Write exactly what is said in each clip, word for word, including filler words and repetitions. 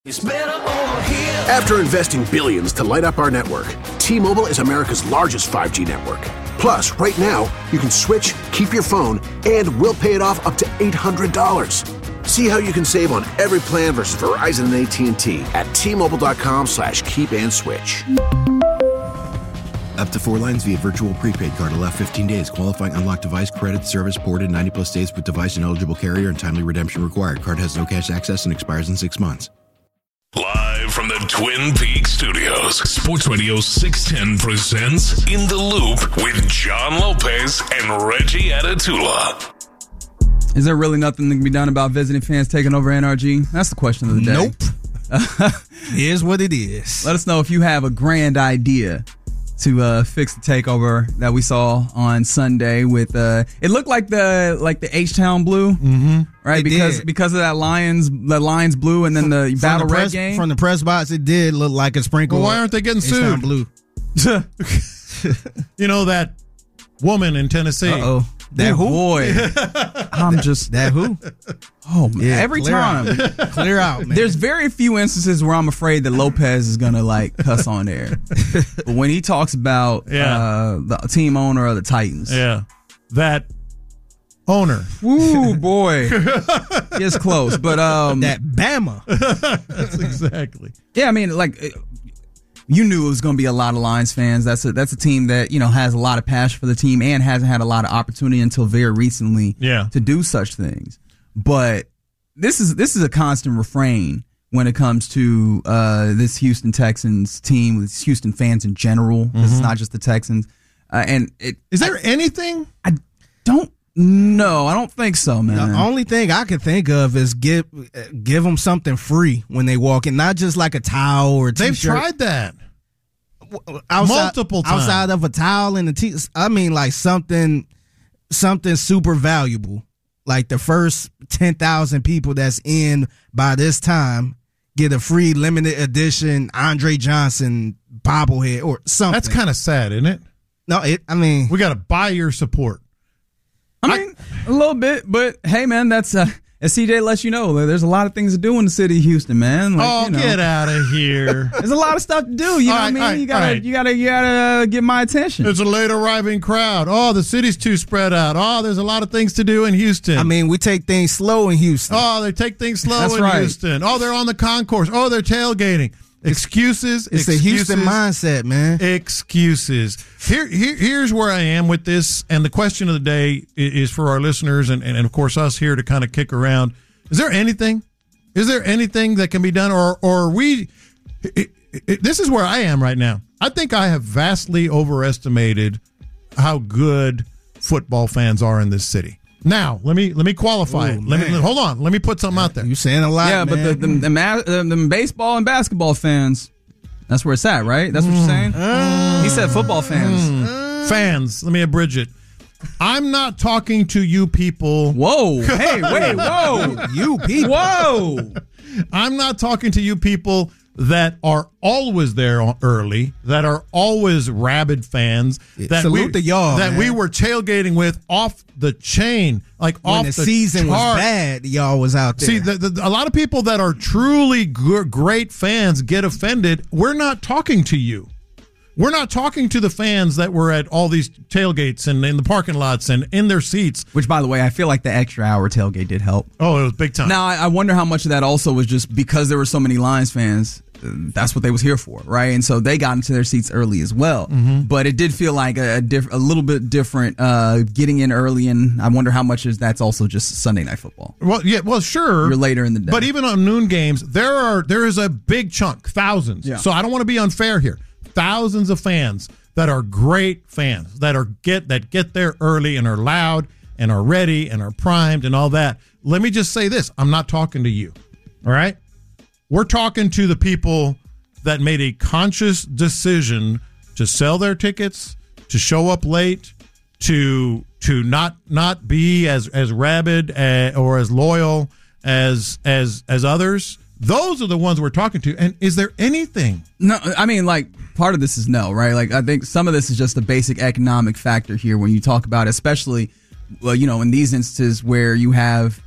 It's better over here. After investing billions to light up our network, T-Mobile is America's largest five G network. Plus, right now, you can switch, keep your phone, and we'll pay it off up to eight hundred dollars. See how you can save on every plan versus Verizon and A T and T at T-Mobile.com slash keep and switch. Up to four lines via virtual prepaid card. Allow fifteen days. Qualifying unlocked device credit service ported ninety plus days with device and eligible carrier and timely redemption required. Card has no cash access and expires in six months. Live from the Twin Peaks studios, Sports Radio six ten presents In the Loop with John Lopez and Reggie Atatula. Is there really nothing that can be done about visiting fans taking over N R G? That's the question of the day. Nope. It is what it is. Let us know if you have a grand idea to uh, fix the takeover that we saw on Sunday. With uh, it looked like the like the H-Town blue, Mm-hmm. right? It because did. because of that Lions the Lions blue, and then the From Battle the Red press, game from the press box, it did look like a sprinkle. Well, why aren't they getting H-Town sued? blue. You know that woman in Tennessee. Uh-oh. That Ooh, who? boy, I'm just That who? oh man, Yeah, every clear time. out. Clear out, man. There's very few instances where I'm afraid that Lopez is gonna like cuss on air, but when he talks about Yeah. uh, the team owner of the Titans, Yeah, that owner. ooh boy, gets close. But um, that Bama. That's exactly. yeah, I mean, like you knew it was going to be a lot of Lions fans. That's a that's a team that you know has a lot of passion for the team and hasn't had a lot of opportunity until very recently Yeah. to do such things. But this is this is a constant refrain when it comes to uh, this Houston Texans team, this Houston fans in general. This is not just the Texans. Uh, and it Is there anything? I don't know. I don't think so, man. The only thing I can think of is give give them something free when they walk in, not just like a towel or a They've t-shirt. tried that. outside, multiple times. outside of a towel and a t. I mean, like something, something super valuable. Like the first ten thousand people that's in by this time get a free limited edition Andre Johnson bobblehead or something. That's kind of sad, isn't it? no. It. I mean, We got to buy your support. I mean, a little bit, but hey, man, that's uh, as C J lets you know, there's a lot of things to do in the city of Houston, man. Like, Oh, you know, get out of here. there's a lot of stuff to do. You know All what I right, mean? all right, you gotta, all right. you gotta, you gotta uh, get my attention. There's a late arriving crowd. Oh, the city's too spread out. Oh, there's a lot of things to do in Houston. I mean, we take things slow in Houston. Oh, they take things slow That's in right. Houston. Oh, they're on the concourse. Oh, they're tailgating. Excuses. it's excuses, a Houston mindset, man. Excuses. Here, here, here's where I am with this, and the question of the day i- is for our listeners and, and, and of course us here to kind of kick around. Is there anything? Is there anything that can be done, or or are we? It, it, this is where I am right now. I think I have vastly overestimated how good football fans are in this city. Now, let me let me qualify Ooh, it. Let me man. hold on. Let me put something out there. You saying a lot, yeah, but man. the the, the, ma- the the baseball and basketball fans, that's where it's at, right? That's what you're saying. he said football fans. Fans, let me abridge it. I'm not talking to you people. Whoa! Hey, wait! Whoa! you people. Whoa! I'm not talking to you people that are always there early, that are always rabid fans, that salute we, to y'all, that man. we were tailgating with off the chain, like When off the, the season was chart. bad, y'all was out there. See, the, the, a lot of people that are truly g- great fans get offended. We're not talking to you. We're not talking to the fans that were at all these tailgates and in the parking lots and in their seats. Which, by the way, I feel like the extra hour tailgate did help. Oh, it was big time. Now, I I wonder how much of that also was just because there were so many Lions fans. uh, That's what they was here for, right? And so they got into their seats early as well. Mm-hmm. But it did feel like a, a, diff- a little bit different uh, getting in early, and I wonder how much is that's also just Sunday Night Football. Well, yeah, well, sure. You're later in the day. But even on noon games, there are there is a big chunk, thousands. Yeah. So I don't want to be unfair here. Thousands of fans that are great fans that are get that get there early and are loud and are ready and are primed and all that. Let me just say this: I'm not talking to you. All right, we're talking to the people that made a conscious decision to sell their tickets, to show up late, to to not not be as as rabid uh, or as loyal as as as others. Those are the ones we're talking to. And is there anything? No, I mean, like, part of this is no, right? Like, I think some of this is just a basic economic factor here when you talk about, especially, well, you know, in these instances where you have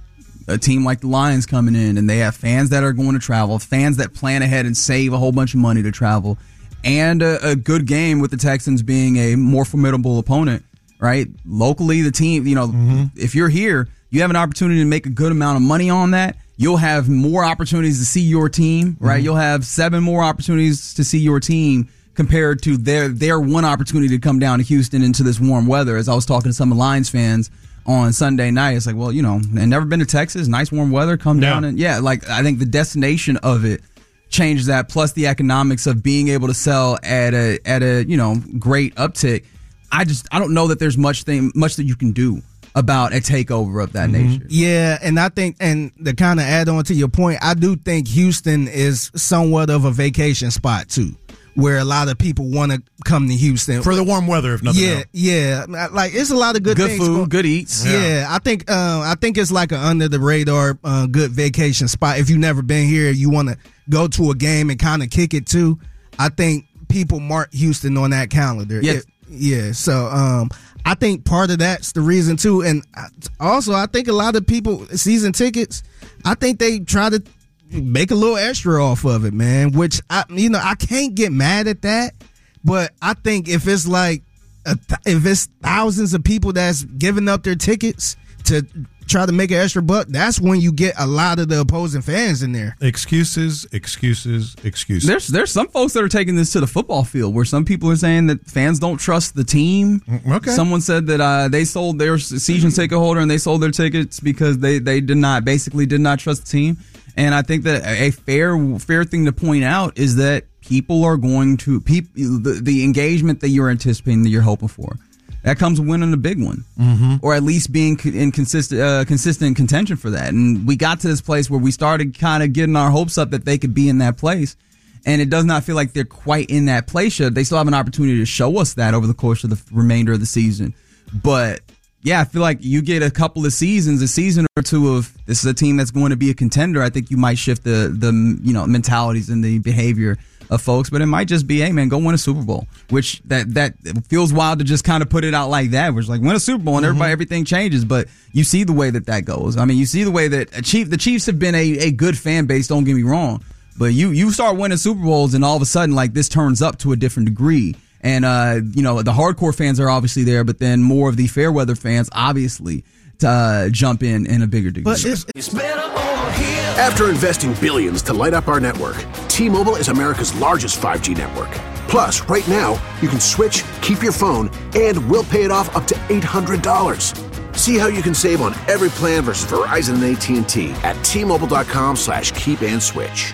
a team like the Lions coming in, and they have fans that are going to travel, fans that plan ahead and save a whole bunch of money to travel, and a, a good game with the Texans being a more formidable opponent, right? Locally, the team, you know, mm-hmm. if you're here, you have an opportunity to make a good amount of money on that. You'll have more opportunities to see your team, right? Mm-hmm. You'll have seven more opportunities to see your team compared to their their one opportunity to come down to Houston into this warm weather. As I was talking to some of Lions fans on Sunday night, it's like, well, you know, I've never been to Texas, nice warm weather, come yeah. down and yeah, like I think the destination of it changes that, plus the economics of being able to sell at a at a you know great uptick. I just I don't know that there's much thing much that you can do about a takeover of that mm-hmm. nature. Yeah, and I think, and to kind of add on to your point, I do think Houston is somewhat of a vacation spot too, where a lot of people want to come to Houston for the warm weather, if nothing yeah, else. Yeah, yeah. Like it's a lot of good, good things food, going. good eats. Yeah, yeah I think uh, I think it's like an under the radar uh, good vacation spot. If you've never been here, you want to go to a game and kind of kick it too. I think people mark Houston on that calendar. Yeah, it, yeah. So um, I think part of that's the reason too, and also I think a lot of people season tickets. I think they try to make a little extra off of it, man, which I, you know, I can't get mad at that, but I think if it's like, a th- if it's thousands of people that's giving up their tickets to try to make an extra buck, that's when you get a lot of the opposing fans in there. Excuses, excuses, excuses. There's there's some folks that are taking this to the football field, where some people are saying that fans don't trust the team. Okay. Someone said that uh, they sold their season ticket holder and they sold their tickets because they, they did not, basically did not trust the team. And I think that a fair fair thing to point out is that people are going to people the, the engagement that you're anticipating, that you're hoping for, that comes with winning a big one, mm-hmm. or at least being in consistent uh, consistent contention for that. And we got to this place where we started kind of getting our hopes up that they could be in that place, and it does not feel like they're quite in that place yet. They still have an opportunity to show us that over the course of the remainder of the season, but. Yeah, I feel like you get a couple of seasons, a season or two of this is a team that's going to be a contender. I think you might shift the the you know mentalities and the behavior of folks, but it might just be, hey man, go win a Super Bowl. Which that that feels wild to just kind of put it out like that. Which is like win a Super Bowl and everybody mm-hmm. everything changes. But you see the way that that goes. I mean, you see the way that a Chief the Chiefs have been a, a good fan base. Don't get me wrong, but you you start winning Super Bowls and all of a sudden like this turns up to a different degree. And, uh, you know, the hardcore fans are obviously there, but then more of the fair weather fans obviously to, uh, jump in in a bigger degree. But it's, it's better over here. After investing billions to light up our network, T-Mobile is America's largest five G network. Plus, right now, you can switch, keep your phone, and we'll pay it off up to eight hundred dollars. See how you can save on every plan versus Verizon and A T and T at T-Mobile.com slash keep and switch.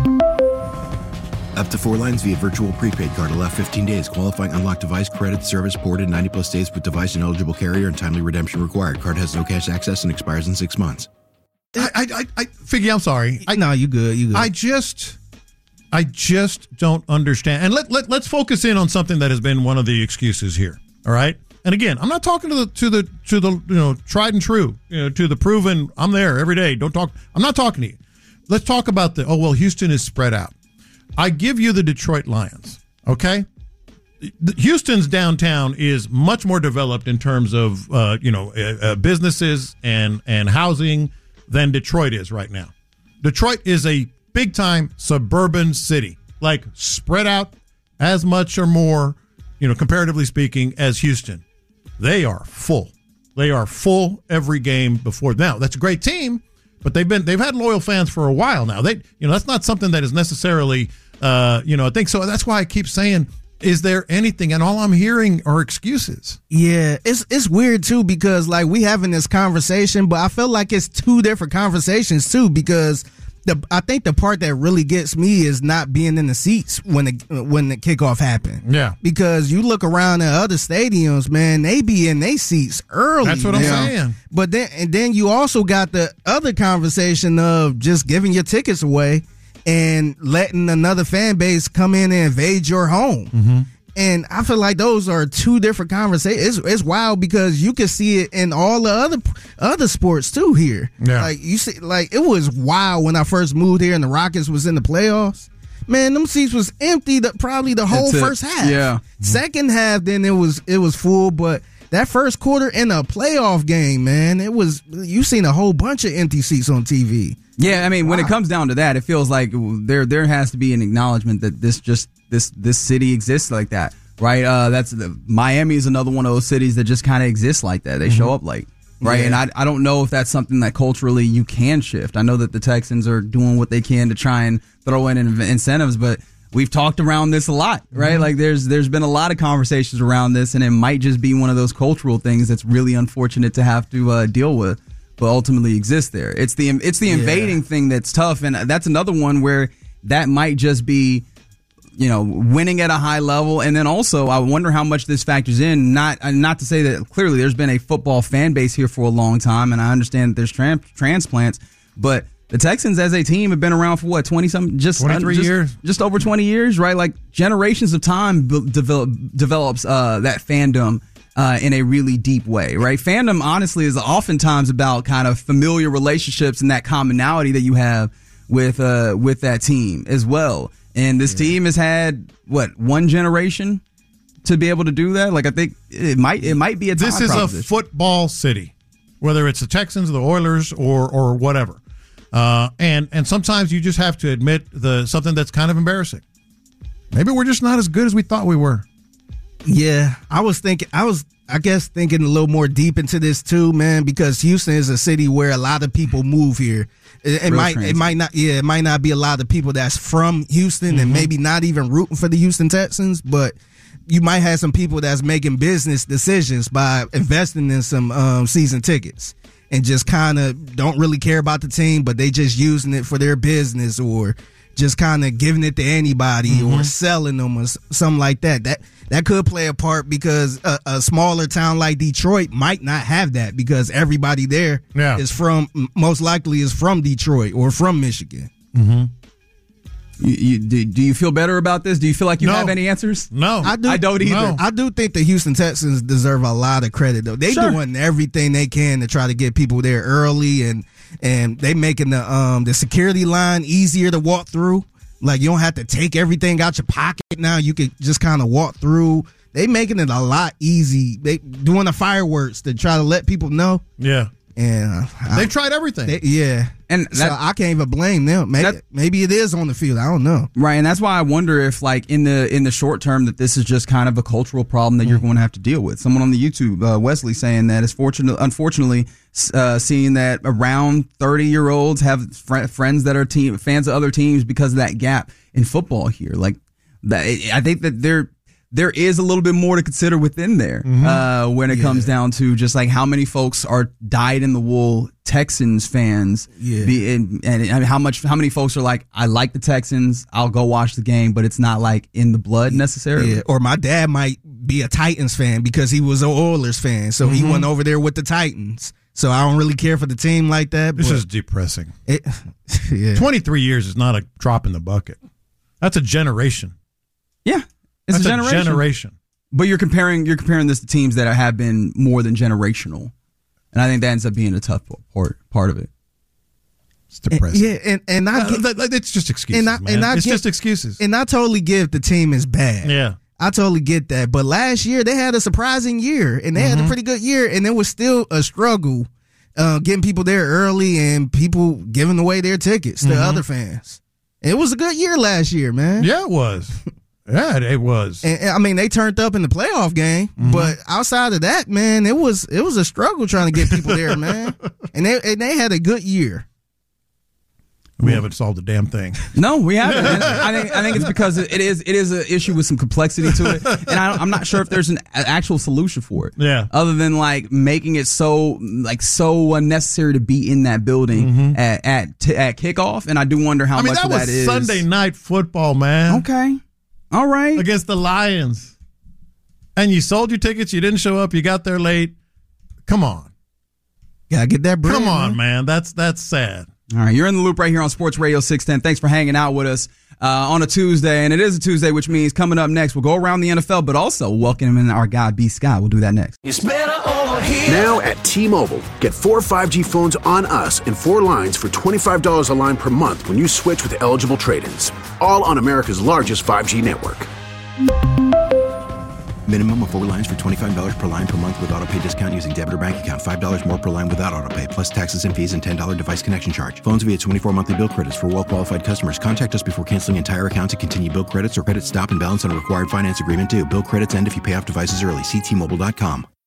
Up to four lines via virtual prepaid card. Allow fifteen days. Qualifying unlocked device credit service ported ninety plus days with device and eligible carrier and timely redemption required. Card has no cash access and expires in six months. I, I, I, I Figgy, I'm sorry. I, no, you good. You good. I just, I just don't understand. And let, let, let's focus in on something that has been one of the excuses here. All right. And again, I'm not talking to the, to the, to the, you know, tried and true, you know, to the proven, I'm there every day. Don't talk. I'm not talking to you. Let's talk about the, oh, well, Houston is spread out. I give you the Detroit Lions, okay? Houston's downtown is much more developed in terms of, uh, you know, uh, uh, businesses and, and housing than Detroit is right now. Detroit is a big-time suburban city, like spread out as much or more, you know, comparatively speaking, as Houston. They are full. They are full every game before. Now, that's a great team, but they've been they've had loyal fans for a while now. They, you know, that's not something that is necessarily, uh, you know, I think so. That's why I keep saying, is there anything? And all I'm hearing are excuses. Yeah, it's it's weird too because like we having this conversation, but I feel like it's two different conversations too because the I think the part that really gets me is not being in the seats when the when the kickoff happened. Yeah, because you look around at other stadiums, man, they be in their seats early. That's what now. I'm saying. But then and then you also got the other conversation of just giving your tickets away and letting another fan base come in and invade your home. Mm-hmm. And I feel like those are two different conversations. It's, it's wild because you can see it in all the other other sports too here. Yeah. Like you see, like it was wild when I first moved here and the Rockets was in the playoffs. Man, them seats was empty. The, probably the whole That's first it. half. Yeah. Second half, then it was it was full, but that first quarter in a playoff game, man, it was, you seen a whole bunch of empty seats on T V. Yeah, I mean, when wow. it comes down to that, it feels like there there has to be an acknowledgement that this just this this city exists like that, right? Uh, that's the, Miami is another one of those cities that just kind of exists like that. They mm-hmm. show up like, right? Yeah. And I I don't know if that's something that culturally you can shift. I know that the Texans are doing what they can to try and throw in incentives, but we've talked around this a lot, right? Mm-hmm. Like there's there's been a lot of conversations around this, and it might just be one of those cultural things that's really unfortunate to have to uh, deal with, but ultimately exists there. It's the it's the invading yeah. thing that's tough, and that's another one where that might just be, you know, winning at a high level, and then also I wonder how much this factors in. Not not to say that clearly there's been a football fan base here for a long time, and I understand that there's trans- transplants, but the Texans as a team have been around for what, twenty something, just twenty-three just, years, just over twenty years, right? Like generations of time be- develop, develops uh, that fandom uh, in a really deep way, right? Fandom, honestly, is oftentimes about kind of familiar relationships and that commonality that you have with uh, with that team as well. And this yeah. team has had what, one generation to be able to do that. Like I think it might it might be a time this is a football city, whether it's the Texans, the Oilers, or or whatever. Uh, and and sometimes you just have to admit the something that's kind of embarrassing. Maybe we're just not as good as we thought we were. Yeah, I was thinking, I was, I guess, thinking a little more deep into this too, man, because Houston is a city where a lot of people move here. It, it might, transit. it might not, yeah, it might not be a lot of people that's from Houston mm-hmm. and maybe not even rooting for the Houston Texans, but you might have some people that's making business decisions by investing in some um, season tickets. And just kind of don't really care about the team, but they just using it for their business, or just kind of giving it to anybody mm-hmm. or selling them or something like that. That that could play a part, because a, a smaller town like Detroit might not have that, because everybody there yeah. is from, most likely is from Detroit or from Michigan. Mm-hmm. You, you, do, do you feel better about this? Do you feel like you no. have any answers? No. I, do, I don't either. No. I do think the Houston Texans deserve a lot of credit, though. They sure. doing everything they can to try to get people there early, and and they making the um the security line easier to walk through. Like, you don't have to take everything out your pocket now. You could just kind of walk through. They making it a lot easy. They doing the fireworks to try to let people know. Yeah. And uh, they've tried everything. They, yeah. And so that, I can't even blame them. Maybe, that, maybe it is on the field. I don't know. Right. And that's why I wonder if, like, in the in the short term, that this is just kind of a cultural problem that mm. you're going to have to deal with. Someone on the YouTube, uh, Wesley, saying that it's fortunate, unfortunately, uh, seeing that around thirty year olds have fr- friends that are team fans of other teams because of that gap in football here. Like, that, I think that they're. There is a little bit more to consider within there mm-hmm. uh, when it yeah. comes down to just like how many folks are dyed in the wool Texans fans, yeah. be, and, and, and how much how many folks are like, I like the Texans, I'll go watch the game, but it's not like in the blood necessarily. Yeah. Or my dad might be a Titans fan because he was an Oilers fan, so mm-hmm. he went over there with the Titans. So I don't really care for the team like that. This is depressing. It, yeah. twenty-three years is not a drop in the bucket. That's a generation. Yeah. It's That's a generation. a generation. But you're comparing you're comparing this to teams that have been more than generational. And I think that ends up being a tough part part of it. It's depressing. And, yeah, and, and I uh, get, it's just excuses, and I, man. And I it's get, just excuses. And I totally give the team is bad. Yeah. I totally get that. But last year they had a surprising year, and they mm-hmm. had a pretty good year, and it was still a struggle uh, getting people there early and people giving away their tickets to mm-hmm. other fans. It was a good year last year, man. Yeah, it was. Yeah, it was. And, and I mean, they turned up in the playoff game, mm-hmm. but outside of that, man, it was it was a struggle trying to get people there, man. And they and they had a good year. We haven't solved a damn thing. No, we haven't. And I think I think it's because it is it is an issue with some complexity to it, and I, I'm not sure if there's an actual solution for it. Yeah. Other than like making it so like so unnecessary to be in that building mm-hmm. at at, t- at kickoff, and I do wonder how I mean, much that of that was is Sunday night football, man. Okay. All right. Against the Lions. And you sold your tickets, you didn't show up, you got there late. Come on. Gotta get that bread. Come on, man. man. That's that's sad. All right, you're in the loop right here on Sports Radio six ten. Thanks for hanging out with us uh, on a Tuesday. And it is a Tuesday, which means coming up next, we'll go around the N F L, but also welcome in our guy, B. Scott. We'll do that next. It's better over here. Now at T-Mobile, get four five G phones on us and four lines for twenty-five dollars a line per month when you switch with eligible trade-ins. All on America's largest five G network. Minimum of four lines for twenty-five dollars per line per month with auto pay discount using debit or bank account. five dollars more per line without auto pay, plus taxes and fees and ten dollars device connection charge. Phones via twenty-four monthly bill credits for well-qualified customers. Contact us before canceling entire account to continue bill credits or credit stop and balance on required finance agreement due. Bill credits end if you pay off devices early. See T Mobile dot com.